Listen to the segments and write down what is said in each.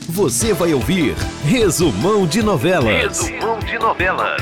Você vai ouvir Resumão de Novelas. Resumão de Novelas.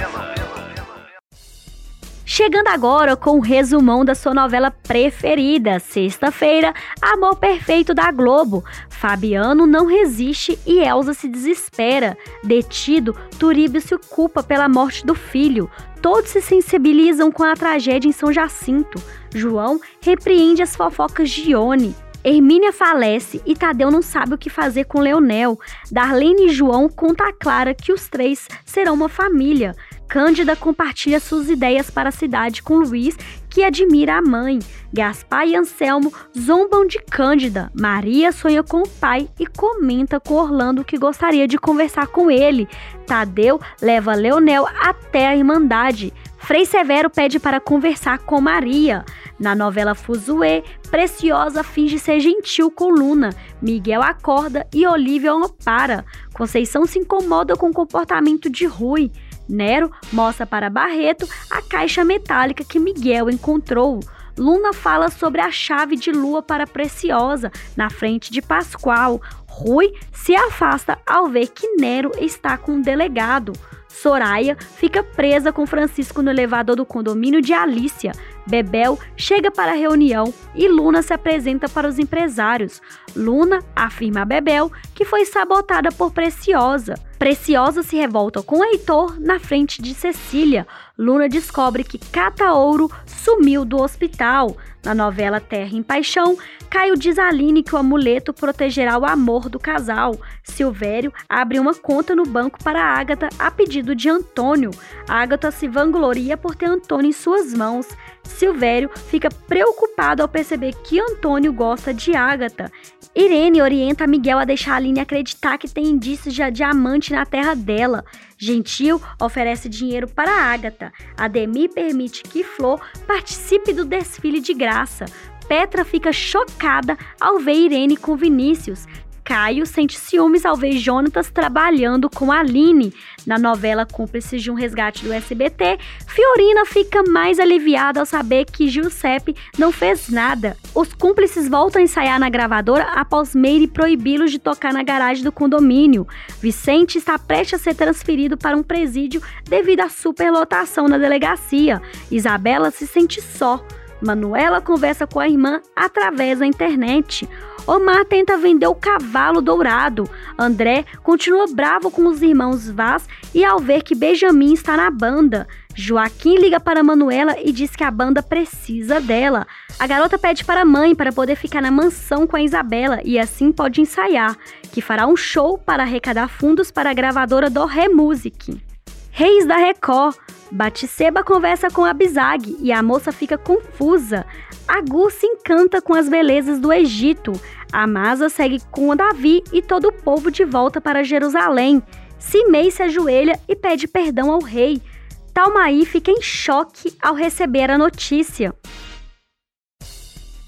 Chegando agora com o resumão da sua novela preferida. Sexta-feira, Amor Perfeito da Globo. Fabiano não resiste e Elza se desespera. Detido, Turíbio se culpa pela morte do filho. Todos se sensibilizam com a tragédia em São Jacinto. João repreende as fofocas de Ione. Hermínia falece e Tadeu não sabe o que fazer com Leonel. Darlene e João contam a Clara que os três serão uma família. Cândida compartilha suas ideias para a cidade com Luiz, que admira a mãe. Gaspar e Anselmo zombam de Cândida. Maria sonha com o pai e comenta com Orlando que gostaria de conversar com ele. Tadeu leva Leonel até a Irmandade. Frei Severo pede para conversar com Maria. Na novela Fuzuê, Preciosa finge ser gentil com Luna. Miguel acorda e Olívia o para. Conceição se incomoda com o comportamento de Rui. Nero mostra para Barreto a caixa metálica que Miguel encontrou. Luna fala sobre a chave de lua para Preciosa, na frente de Pascoal. Rui se afasta ao ver que Nero está com um delegado. Soraya fica presa com Francisco no elevador do condomínio de Alícia. Bebel chega para a reunião e Luna se apresenta para os empresários. Luna afirma a Bebel que foi sabotada por Preciosa. Preciosa se revolta com Heitor na frente de Cecília. Luna descobre que Cata Ouro sumiu do hospital. Na novela Terra em Paixão, Caio diz a Aline que o amuleto protegerá o amor do casal. Silvério abre uma conta no banco para Ágata a pedido de Antônio. Ágata se vangloria por ter Antônio em suas mãos. Silvério fica preocupado ao perceber que Antônio gosta de Ágata. Irene orienta Miguel a deixar a Aline acreditar que tem indícios de diamante na terra dela. Gentil oferece dinheiro para Ágata. Ademir permite que Flor participe do desfile de graça. Petra fica chocada ao ver Irene com Vinícius. Caio sente ciúmes ao ver Jonatas trabalhando com Aline. Na novela Cúmplices de um Resgate do SBT, Fiorina fica mais aliviada ao saber que Giuseppe não fez nada. Os cúmplices voltam a ensaiar na gravadora após Meire proibi-los de tocar na garagem do condomínio. Vicente está prestes a ser transferido para um presídio devido à superlotação na delegacia. Isabela se sente só. Manuela conversa com a irmã através da internet. Omar tenta vender o cavalo dourado. André continua bravo com os irmãos Vaz e ao ver que Benjamin está na banda. Joaquim liga para Manuela e diz que a banda precisa dela. A garota pede para a mãe para poder ficar na mansão com a Isabela e assim pode ensaiar, que fará um show para arrecadar fundos para a gravadora do Remusic. Reis da Record. Batseba conversa com Abizag e a moça fica confusa. Agur se encanta com as belezas do Egito. Amasa segue com Davi e todo o povo de volta para Jerusalém. Simei se ajoelha e pede perdão ao rei. Talmaí fica em choque ao receber a notícia.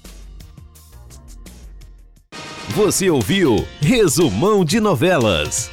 Você ouviu Resumão de Novelas.